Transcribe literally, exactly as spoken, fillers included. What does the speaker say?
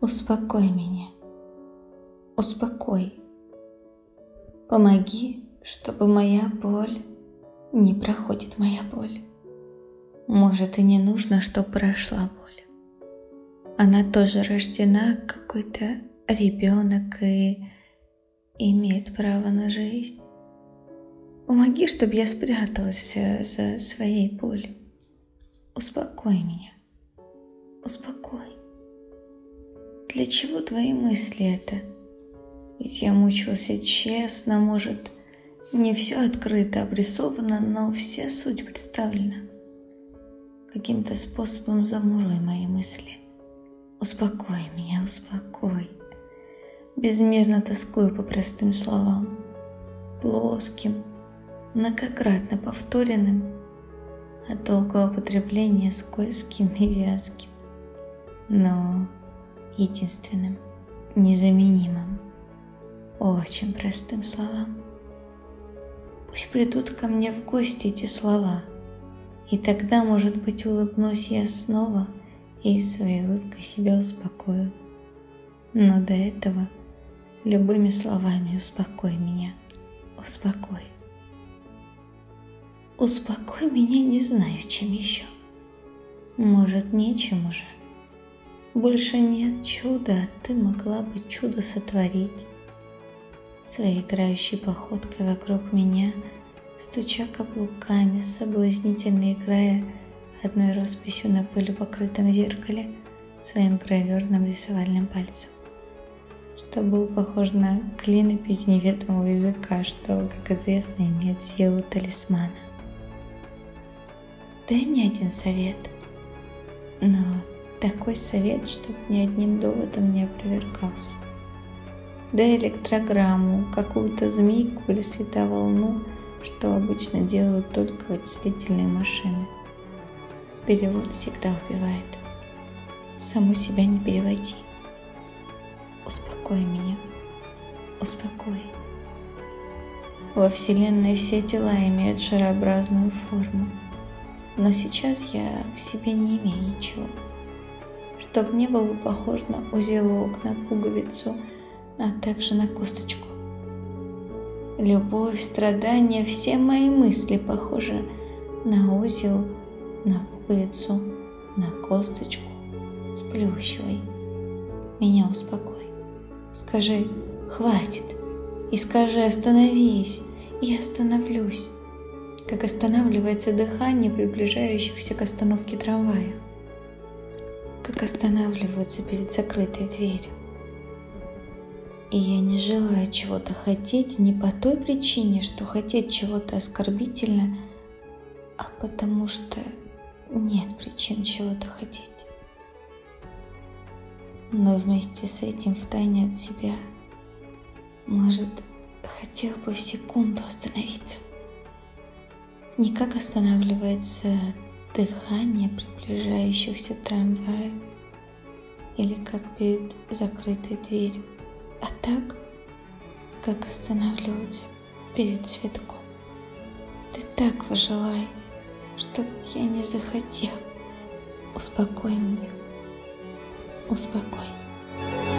Успокой меня, успокой. Помоги, чтобы моя боль не проходит моя боль. Может, и не нужно, чтобы прошла боль. Она тоже рождена, какой-то ребенок, и имеет право на жизнь. Помоги, чтобы я спряталась за своей болью. Успокой меня, успокой. Для чего твои мысли это? Ведь я мучился честно, может, не все открыто обрисовано, но вся суть представлена. Каким-то способом замуруй мои мысли. Успокой меня, успокой. Безмерно тоскую по простым словам, плоским, многократно повторенным, от долгого употребления скользким и вязким, но единственным, незаменимым, очень простым словам. Пусть придут ко мне в гости эти слова, и тогда, может быть, улыбнусь я снова и своей улыбкой себя успокою. Но до этого любыми словами успокой меня, успокой. Успокой меня, не знаю, чем еще. Может, нечем уже. Больше нет чуда, а ты могла бы чудо сотворить. Своей играющей походкой вокруг меня, стуча каблуками, соблазнительно играя одной росписью на пылью покрытом зеркале своим гравюрным рисовальным пальцем, что был похож на клинопись неведомого языка, что, как известно, имеет силу талисмана. Дай мне один совет, но такой совет, чтоб ни одним доводом не опровергался. Дай электрограмму, какую-то змейку или световолну, что обычно делают только вычислительные машины. Перевод всегда убивает. Саму себя не переводи. Успокой меня, успокой. Во Вселенной все тела имеют шарообразную форму, но сейчас я в себе не имею ничего, чтоб не было похож на узелок, на пуговицу, а также на косточку. Любовь, страдания, все мои мысли похожи на узел, на пуговицу, на косточку с плющевой. Меня успокой. Скажи «хватит» и скажи «остановись», и остановлюсь, как останавливается дыхание приближающихся к остановке трамвая, как останавливаются перед закрытой дверью. И я не желаю чего-то хотеть не по той причине, что хотеть чего-то оскорбительно, а потому что нет причин чего-то хотеть. Но вместе с этим втайне от себя, может, хотел бы в секунду остановиться. Не как останавливается дыхание приближающихся трамваев или как перед закрытой дверью, а так, как останавливаются перед цветком. Ты так пожелай, чтоб я не захотел. Успокой меня, успокой.